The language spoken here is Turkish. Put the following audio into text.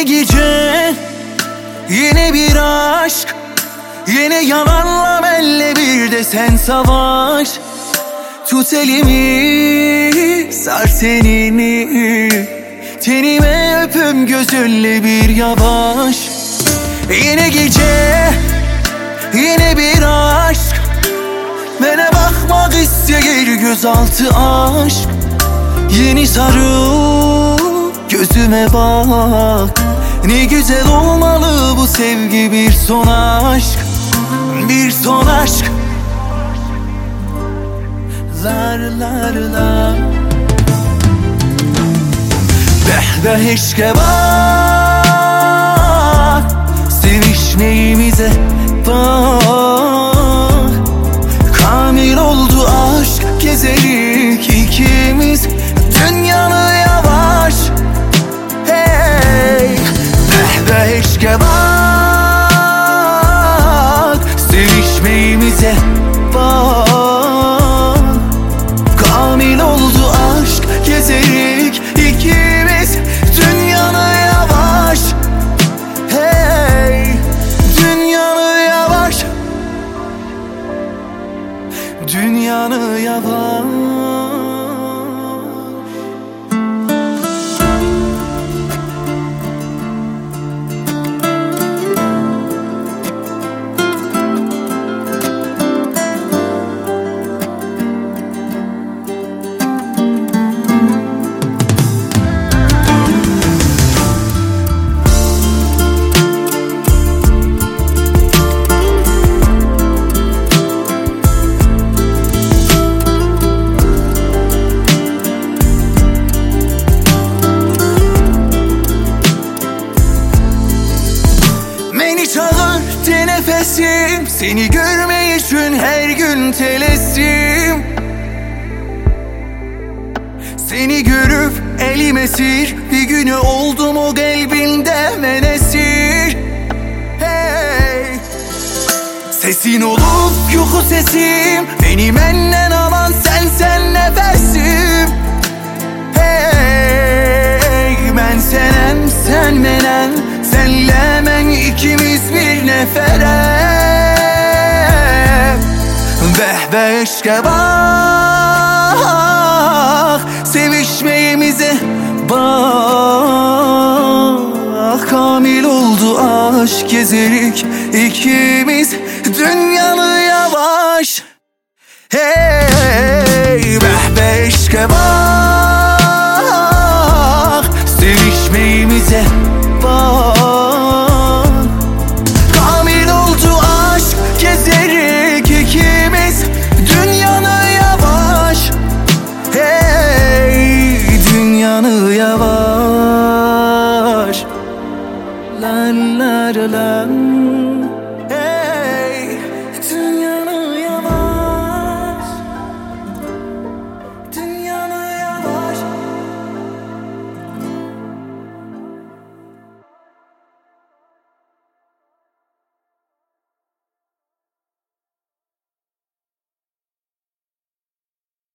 Yeni gece, yeni bir aşk, yine yalanla benle bir de sen savaş. Tut elimi, sar tenini, tenime öpüm gözünle bir yavaş. Yeni gece, yine bir aşk, bana bakmak isteyen gözaltı aşk. Yeni sarı gözüme bak, ne güzel olmalı bu sevgi, bir son aşk, bir son aşk. Lar lar lar. Beh eşke bak, sevişmeyimize bak. Kamil oldu aşk, gezerik ikimiz dünyanı yavaş. Hey, beh eşke bak, sevişmeyimize bak. Kamil oldu aşk, gezerik ikimiz dünyanı yavaş. Hey, dünyanı yavaş, dünyanı yavaş. Nefesim, seni görmek için her gün telesim. Seni görüp elim esir, bir günü oldum o kalbinde menesir. Hey, sesin olup yuhu sesim, beni benden alan sen nefesim. Hey, ben senem sen menem, senle ben ikimiz bir nefere. Beh eşke bak, sevişmeyimize bak. Kamil oldu aşk, gezerik ikimiz dünyanı yavaş. Hey.